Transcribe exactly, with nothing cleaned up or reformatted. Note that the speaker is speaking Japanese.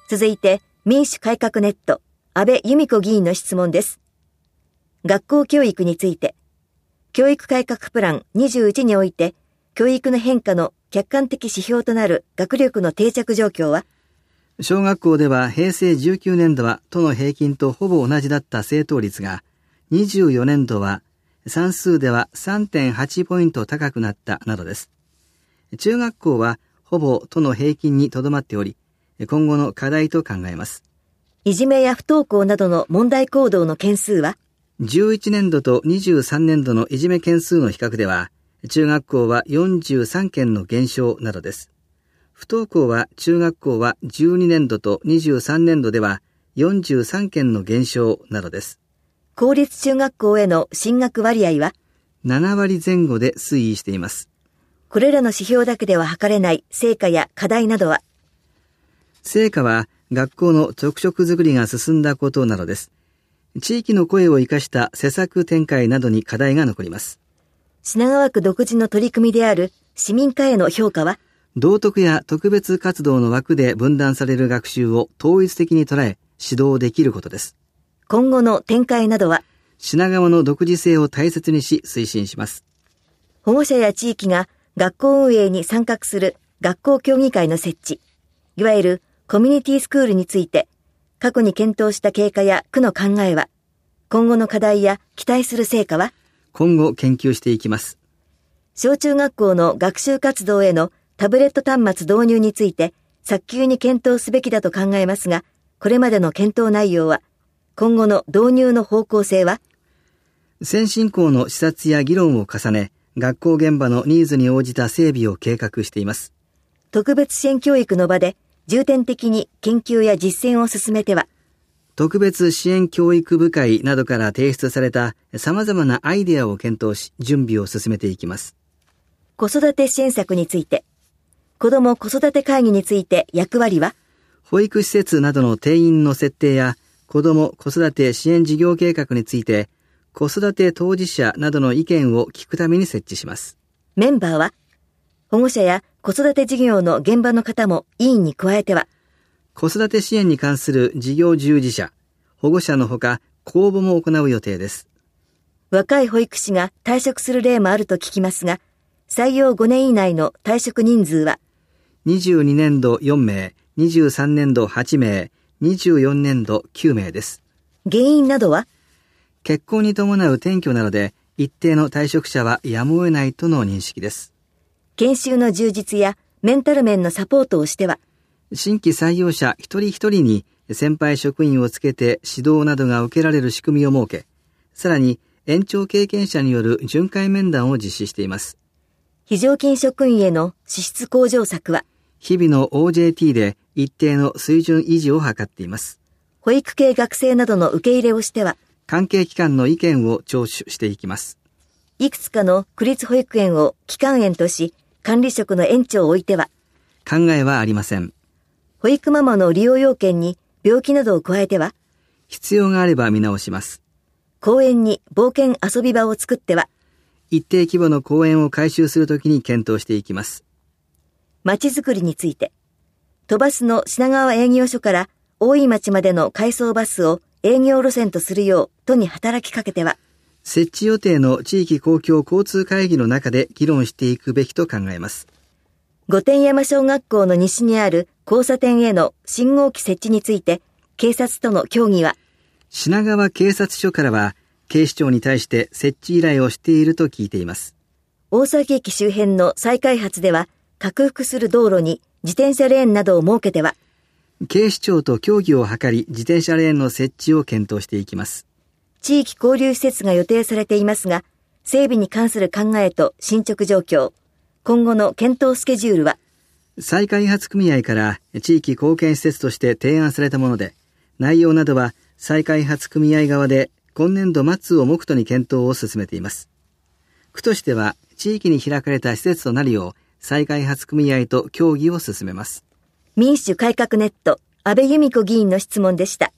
続いて民主改革ネット安倍由美子議員の質問です。学校教育について、教育改革プランにじゅういちにおいて教育の変化の客観的指標となる学力の定着状況は？ 小学校では平成じゅうきゅうねんどは都の平均とほぼ同じだった正答率が、にじゅうよねんどは算数では さんてんはち ポイント高くなったなどです。中学校はほぼ都の平均にとどまっており、今後の課題と考えます。 いじめや不登校などの問題行動の件数は？ じゅういちねんどとにじゅうさんねんどのいじめ件数の比較では、中学校はよんじゅうさんけんの減少などです。不登校は中学校はじゅうにねんどとにじゅうさんねんどではよんじゅうさんけんの減少などです。 公立中学校への進学割合は？ ななわりぜん後で推移しています。 これらの指標だけでは測れない成果や課題などは？ 成果は学校の直食作りが進んだことなどです。地域の声を生かした施策展開などに課題が残ります。 品川区独自の取り組みである市民課への評価は？ 道徳や特別活動の枠で分断される学習を統一的に捉え指導できることです。 今後の展開などは？ 品川の独自性を大切にし推進します。 保護者や地域が学校運営に参画する学校協議会の設置、いわゆるコミュニティスクールについて、過去に検討した経過や区の考えは、今後の課題や期待する成果は？ 今後研究していきます。 小中学校の学習活動へのタブレット端末導入について、早急に検討すべきだと考えますが、これまでの検討内容は、今後の導入の方向性は？ 先進校の視察や議論を重ね、学校現場のニーズに応じた整備を計画しています。 特別支援教育の場で、重点的に研究や実践を進めては？ 特別支援教育部会などから提出された様々なアイデアを検討し、準備を進めていきます。 子育て支援策について、子ども子育て会議について役割は？ 保育施設などの定員の設定や、子ども子育て支援事業計画について、子育て当事者などの意見を聞くために設置します。 メンバーは？保護者や子育て事業の現場の方も委員に加えては？ 子育て支援に関する事業従事者、保護者のほか公募も行う予定です。 若い保育士が退職する例もあると聞きますが、採用ごねん以内の退職人数は？ にじゅうにねんどよんめい、にじゅうさんねんどはちめい、にじゅうよねんどきゅうめいです。 原因などは？ 結婚に伴う転居などで一定の退職者はやむを得ないとの認識です。 研修の充実やメンタル面のサポートをしては？ 新規採用者一人一人に先輩職員をつけて指導などが受けられる仕組みを設け、さらに延長経験者による巡回面談を実施しています。 非常勤職員への資質向上策は？ 日々の オージェーティー で一定の水準維持を図っています。 保育系学生などの受け入れをしては？ 関係機関の意見を聴取していきます。 いくつかの区立保育園を基幹園とし、管理職の園長を置いては？ 考えはありません。 保育ママの利用要件に病気などを加えては？ 必要があれば見直します。 公園に冒険遊び場を作っては？ 一定規模の公園を改修するときに検討していきます。 まちづくりについて、都バスの品川営業所から大井町までの回送バスを営業路線とするよう都に働きかけては？ 設置予定の地域公共交通会議の中で議論していくべきと考えます。 御殿山小学校の西にある交差点への信号機設置について、警察との協議は？ 品川警察署からは、警視庁に対して設置依頼をしていると聞いています。 大崎駅周辺の再開発では、拡幅する道路に自転車レーンなどを設けては？ 警視庁と協議を図り、自転車レーンの設置を検討していきます。 地域交流施設が予定されていますが、整備に関する考えと進捗状況、今後の検討スケジュールは？ 再開発組合から地域貢献施設として提案されたもので、内容などは再開発組合側で今年度末を目途に検討を進めています。区としては地域に開かれた施設となるよう再開発組合と協議を進めます。 民主改革ネット安倍由美子議員の質問でした。